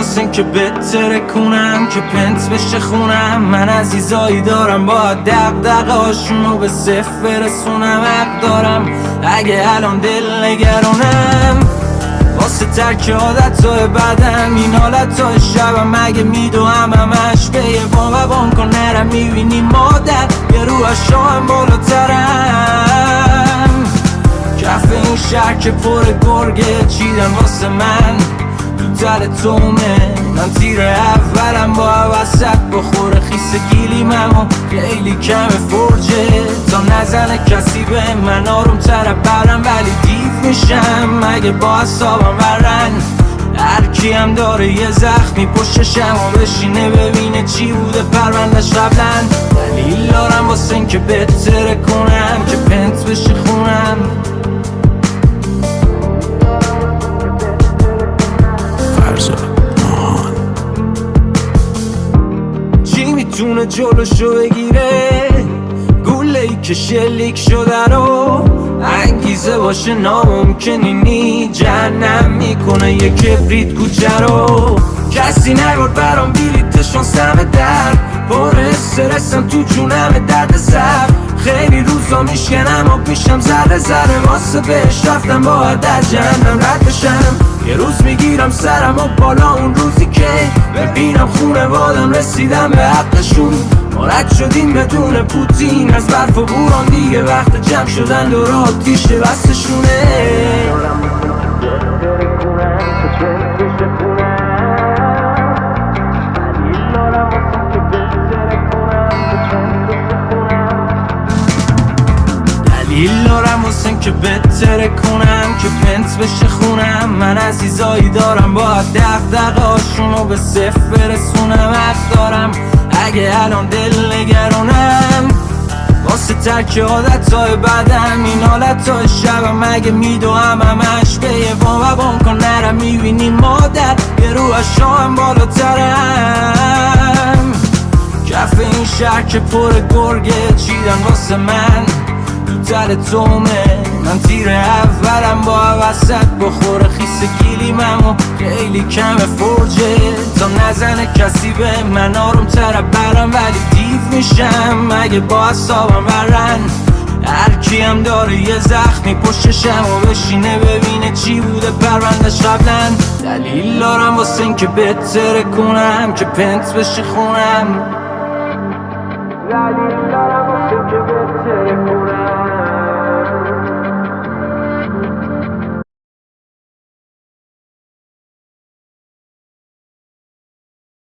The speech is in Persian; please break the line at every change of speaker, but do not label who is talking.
واسه این که بهتره کنم که پنت بشه خونم. من عزیزایی دارم باید دقدقه هاشونو به صفر برسونم. حق دارم اگه الان دل نگرانم واسه ترک عادتهای بدم. این حالتهای شبم اگه میدوهم همش به یه بام و بام کن نرم. میبینی مادر یه رو اشاهم بالاترم. کف این شهر که پر گرگه چیدن واسه من تو تل تومه. من تیر اولم با وسط بخوره خیس گیلیمم و خیلی کم فرجه تا نزنه کسی به من. آروم تر برم ولی دیو میشم اگه با حسابم ورن. هرکی هم داره یه زخمی پشتشم و بشینه ببینه چی بوده پروندش قبلن. دلیل دارم واسه این که بهتره کنم که پنت بشه خونم. چی میتونه جلوشو بگیره گوله‌ای که شلیک شده رو؟ انگیزه باشه ناممکنینی جهنم میکنه یه کبریت کوچه رو. کسی نگرد برام بیلیتشون سم در پر استرسم تو جونم درد سر. خیلی روزا میشکنم و پیشم ذره ذره واسه بهش رفتم باید از جهنم رد بشم. یه روز میگیرم سرم و بالا اون روزی که ببینم خونوادم رسیدم به حقشون. ما رد شدیم بدون پوتین از برف و بوران دیگه وقت جمع شدن دور آتیش بستشونه. دلیل دارم واسه این که بهتره کنم که پنت بشه خونم. من عزیزایی دارم باید دقدقه هاشونو به صفر برسونم. حق دارم اگه الان دل نگرانم واسه ترک عادتهای بدم. این حالتهای شبم اگه میدوهم همش به یه بام و بام کن نرم. میبینی مادر یه رو اشاهم بالاترم. کف این شهر که پر گرگه چیدن واسه من تو تل تومه. من تیر اولم با وسط بخوره خیس گیلیمم و خیلی کم فرجه تا نزنه کسی به من. آروم تر برم ولی دیو میشم اگه با حسابم ورن. هرکی هم داره یه زخمی پشتشم و بشینه ببینه چی بوده پروندش قبلن. دلیل دارم واسه این که بهتره کنم که پنت بشه خونم.